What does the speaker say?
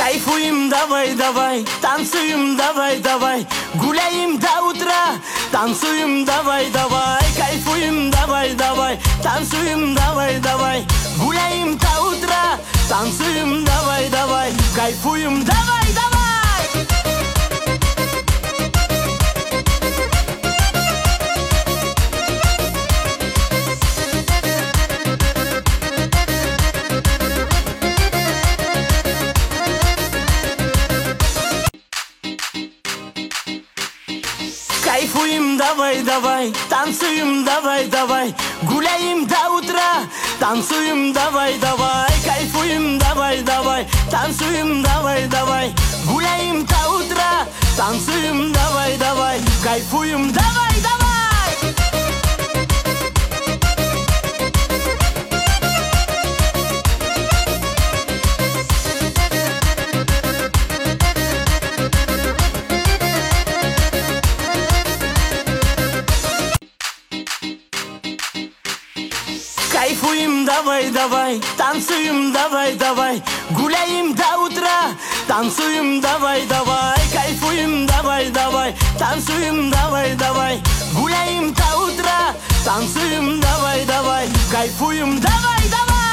Кайфуем, давай, давай, танцуем, давай, давай, гуляем до утра, танцуем, давай, давай, кайфуем, давай, давай, танцуем, давай, давай, гуляем до утра, танцуем, давай, давай, кайфуем, давай, давай. Кайфуем, давай, давай, танцуем, давай, давай, гуляем до утра, танцуем, давай, давай, кайфуем, давай, давай, танцуем, давай, давай, гуляем до утра, танцуем, давай, давай, кайфуем, давай, давай. Кайфуем, давай, давай, танцуем, давай, давай, гуляем до утра, танцуем, давай, давай, кайфуем, давай, давай, танцуем, давай, давай, гуляем до утра, танцуем, давай, давай, кайфуем, давай, давай.